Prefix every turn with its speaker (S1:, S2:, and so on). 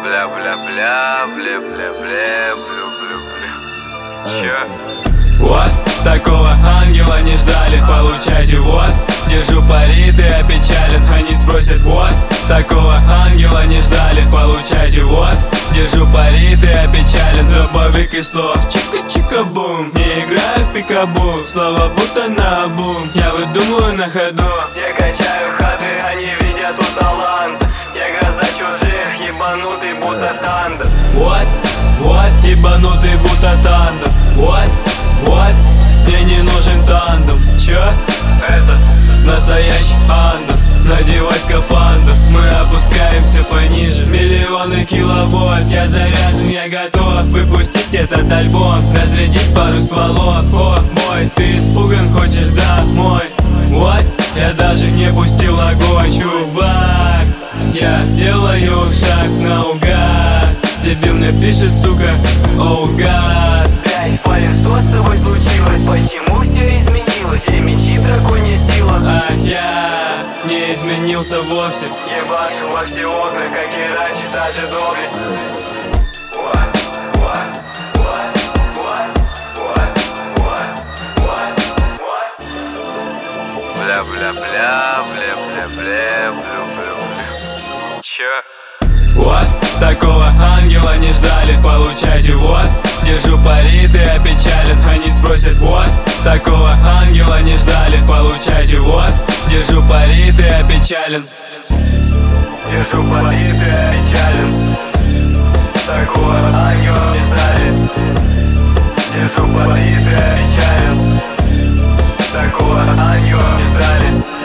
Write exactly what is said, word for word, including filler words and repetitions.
S1: Бля-бля-бля, бля-бля-бля, бля-бля-бля. Чё?
S2: Вот такого ангела не ждали, получайте вот. Держу пари, ты опечален, они спросят вот. Такого ангела не ждали, получайте вот. Держу пари, ты опечален, дробовик и слов. Чика-чика-бум, не играю в пикабу, слова будто наобум, я выдумываю на ходу.
S1: Я качаю ходы, они видят у талант. Я гроза чужих, ебанутый будто тандер.
S2: Вот, вот, ебанутый будто тандем. Вот, вот, мне не нужен тандем. Чё?
S1: Это
S2: Настоящий андер, надевай скафандр. Мы опускаемся пониже, миллионы киловольт. Я заряжен, я готов выпустить этот альбом, разрядить пару стволов. О, мой, ты испуган, хочешь, да, мой. Вот, я даже не пустил огонь, чувак. Я делаю шаг наугад. Дебил мне пишет, сука, оу гад.
S1: Пять файлов, что с тобой случилось? Почему все изменилось? Где мечи драконья сила?
S2: А я не изменился вовсе.
S1: Ебашу во все окна, как и раньше, даже доблесть. Бля-бля-бля, бля-бля-бля, бля-бля-бля. Чё?
S2: Вот такого ангела не ждали, получайте вот. Держу пари, ты опечален, они спросят вот. Такого ангела не ждали, получайте вот. Держу пари, ты опечален.
S1: Держу пари, ты опечален. Такого ангела не ждали. Держу пари, ты опечален. Такого ангела не ждали.